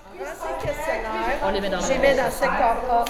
On les met dans ce corps.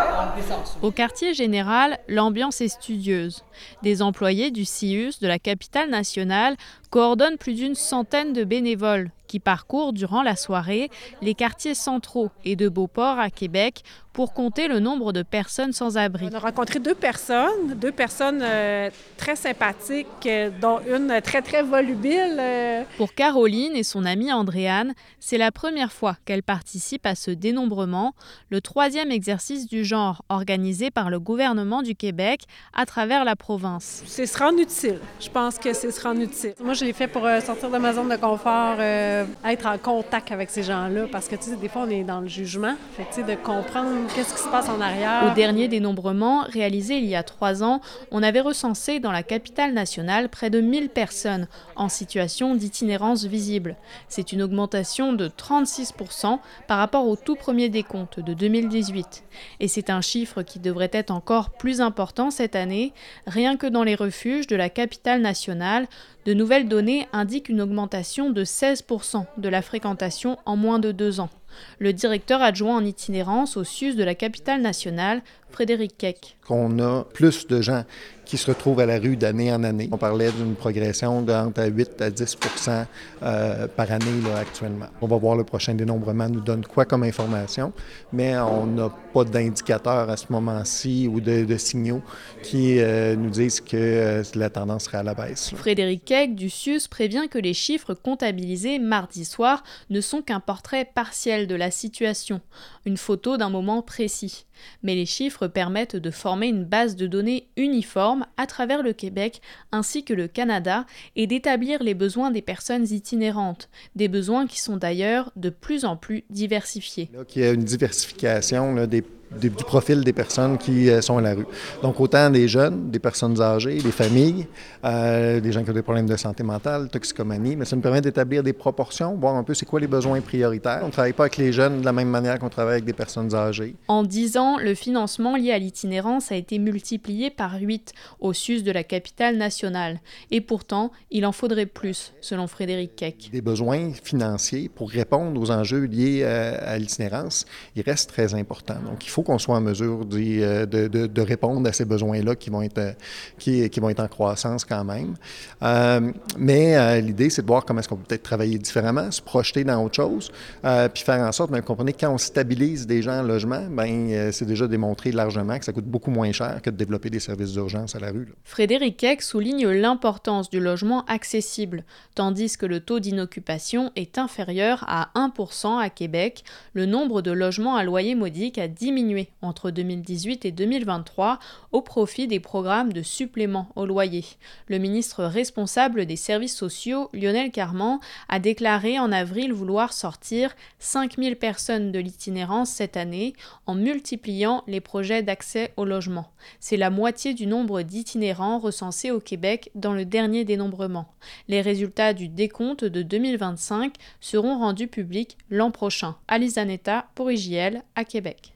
Au quartier général, l'ambiance est studieuse. Des employés du CIUS de la capitale nationale coordonnent plus d'une centaine de bénévoles qui parcourent durant la soirée les quartiers centraux et de Beauport à Québec pour compter le nombre de personnes sans abri. On a rencontré deux personnes très sympathiques, dont une très, très volubile. Pour Caroline et son amie Andréane, c'est la première fois qu'elles participent à ce dénombrement, le 3e exercice du genre organisé par le gouvernement du Québec à travers la province. C'est se rendre utile. Je pense que c'est se rendre utile. Moi, je l'ai fait pour sortir de ma zone de confort, être en contact avec ces gens-là, parce que, tu sais, des fois, on est dans le jugement. Fait que, tu sais, de comprendre qu'est-ce qui se passe en arrière. Au dernier dénombrement, réalisé il y a 3 ans, on avait recensé dans la capitale nationale près de 1000 personnes en situation d'itinérance visible. C'est une augmentation de 36% par rapport au tout premier décompte de 2018. Et c'est un chiffre qui devrait être encore plus important cette année. Rien que dans les refuges de la capitale nationale, de nouvelles données indiquent une augmentation de 16% de la fréquentation en moins de 2 ans. Le directeur adjoint en itinérance au CIUS de la capitale nationale, Frédéric Keck. On a plus de gens qui se retrouvent à la rue d'année en année. On parlait d'une progression d'entre 8 à 10 par année là, actuellement. On va voir le prochain dénombrement nous donne quoi comme information, mais on n'a pas d'indicateurs à ce moment-ci ou de signaux qui nous disent que la tendance serait à la baisse. Frédéric Keck du CIUS prévient que les chiffres comptabilisés mardi soir ne sont qu'un portrait partiel de la situation, une photo d'un moment précis. Mais les chiffres permettent de former une base de données uniforme à travers le Québec ainsi que le Canada et d'établir les besoins des personnes itinérantes, des besoins qui sont d'ailleurs de plus en plus diversifiés. Là, il y a une diversification là, du profil des personnes qui sont à la rue. Donc, autant des jeunes, des personnes âgées, des familles, des gens qui ont des problèmes de santé mentale, toxicomanie, mais ça nous permet d'établir des proportions, voir un peu c'est quoi les besoins prioritaires. On ne travaille pas avec les jeunes de la même manière qu'on travaille avec des personnes âgées. En 10 ans, le financement lié à l'itinérance a été multiplié par 8 au CIUS de la capitale nationale. Et pourtant, il en faudrait plus, selon Frédéric Keck. Des besoins financiers pour répondre aux enjeux liés à l'itinérance, ils restent très importants. Donc, il faut qu'on soit en mesure de répondre à ces besoins-là qui vont être en croissance quand même. Mais l'idée, c'est de voir comment est-ce qu'on peut peut-être travailler différemment, se projeter dans autre chose, puis faire en sorte, vous comprenez, quand on stabilise des gens en logement, c'est déjà démontré largement que ça coûte beaucoup moins cher que de développer des services d'urgence à la rue. Là. Frédéric Keck souligne l'importance du logement accessible, tandis que le taux d'inoccupation est inférieur à 1% à Québec. Le nombre de logements à loyer modique a diminué entre 2018 et 2023 au profit des programmes de supplément au loyer. Le ministre responsable des services sociaux, Lionel Carman, a déclaré en avril vouloir sortir 5000 personnes de l'itinérance cette année en multipliant les projets d'accès au logement. C'est la moitié du nombre d'itinérants recensés au Québec dans le dernier dénombrement. Les résultats du décompte de 2025 seront rendus publics l'an prochain. Alice Zanetta pour IJL à Québec.